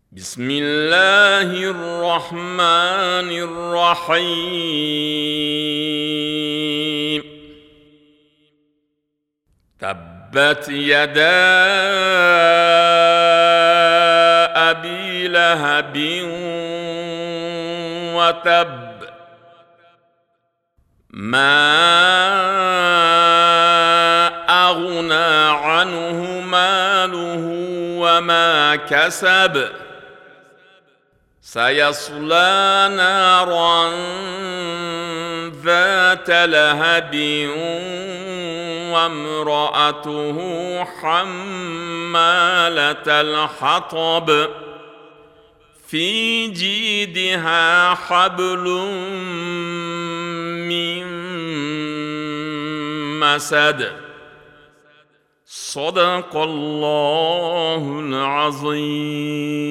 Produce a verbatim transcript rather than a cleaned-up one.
بسم الله الرحمن الرحيم. تبت يدا أبي لهب وتب ما أغنى عنه ماله وما كسب سيصلى نارا ذات لهب وامرأته حمالة الحطب في جيدها حبل من مسد. صدق الله العظيم.